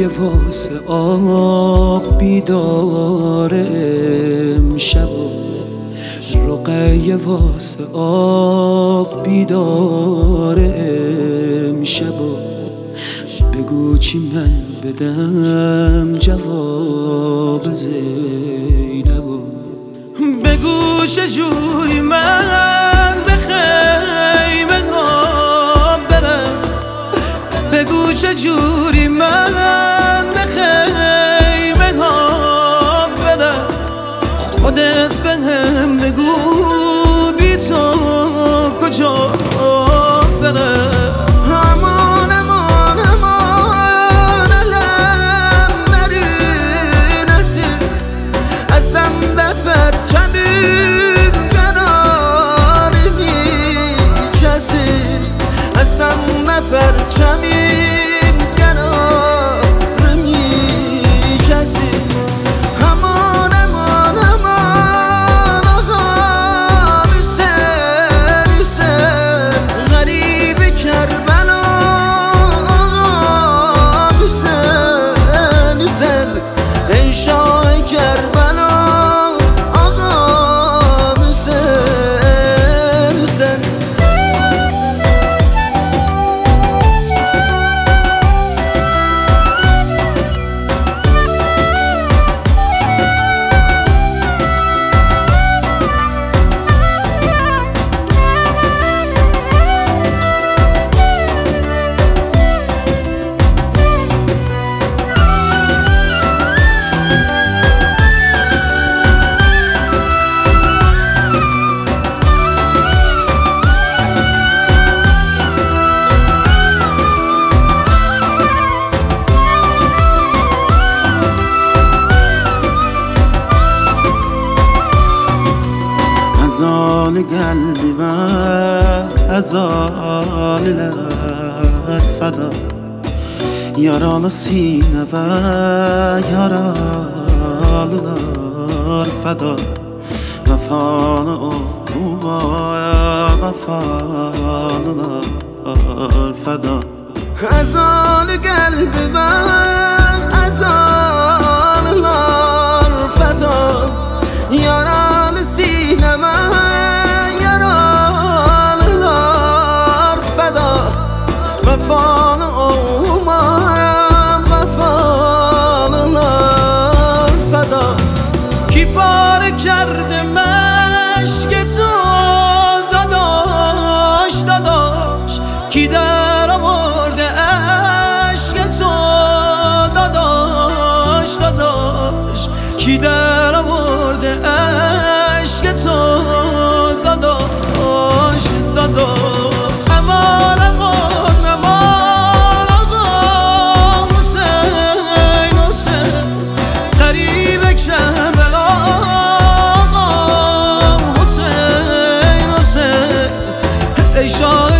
واسه آب بیدار امشب رقیه واسه آب بیدار امشب بگو چی من بدم جواب زینبو بگو چجوری من به خیمه ها برم بگو چجوری من به خیمه ها برم خودت بهم بگو بی تو کجا برم پرچمین کنار می کسی همان آقا حسین غریب کربلا آقا حسین ای شاه کربلا آقا حسین از آن قلبی و از آن لب فدا یارال سینه و یارالlar فدا وفان او و وفالlar فدا از آن قلبی و از آنlar فدا یارال سینه و یارالlar فدا وفان اومم وفالlar فدا کی پاره کرده مشک تو داداش کی در آورده عشق تو داداش کی در آورده عشق تو داداش امان آقا حسین غریب کربلا آقا حسین ای شاه